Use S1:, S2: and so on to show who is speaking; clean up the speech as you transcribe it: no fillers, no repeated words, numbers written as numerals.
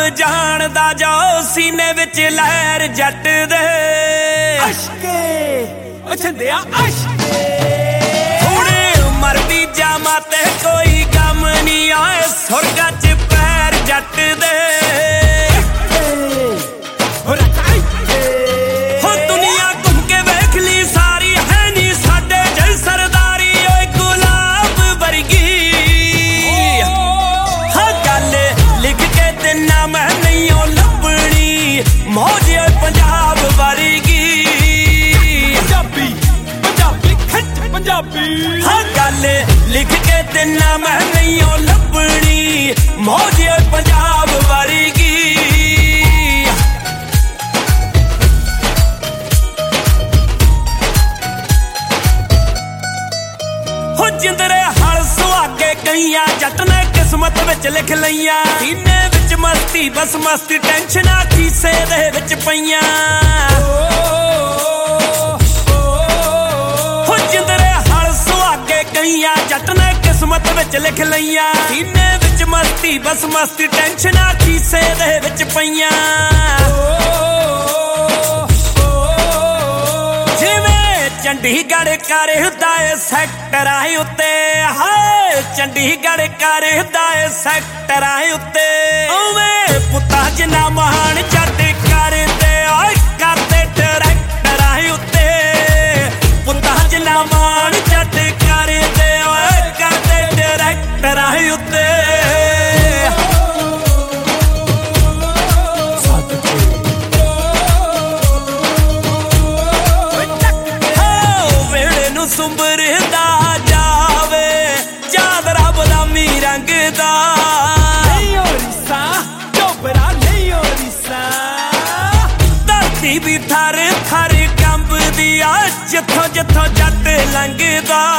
S1: जानदा जो सीने विच लहर जट दे
S2: अशके ओ छंदिया अशके
S1: हुणे मर भी जावां ते कोई गम नहीं आए सुरगा च पैर जट दे हो दुनिया घूम के वेख ली सारी है नी साडे जल सरदारी ओए गुलाब वर्गी लिख के देना मैं नहीं ओ लभनी मौज पंजाब वर्गी
S2: पंजाबी पंजाबी खच पंजाबी
S1: हाँ गल लिख के देना मैं नहीं ओ लभनी मौज पंजाब वर्गी हो जिंदरे हल सुहागे कईयां जट ने किस्मत विच लिख लईयां सीने विच मस्ती बस मस्ती टेंशना खीसे दे विच पईयां हो जिंदरे हल सुहागे कईयां जट ने किस्मत विच लिख लईयां सीने विच मस्ती बस मस्ती टेंशना खीसे दे विच पईयां चंडीगढ़ कर हुदाए सैक्टरां उत्ते हाय चंडीगढ़ कर हुदाए सैक्टरां उत्ते ओवें पुत्ता जिन्ना महान जट करदे ओए करदे ट्रैक्टरां उत्ते पुत्ता जिन्ना महान जट करदे ओए करदे ट्रैक्टरां उत्ते सुंबरदा जावे चादरा बदामी रंग दा
S2: नहीं हो रिसा चोपरा नहीं हो रिसा
S1: धरती भी थर थर कंब दिया जिथों जिथों जट लंघदा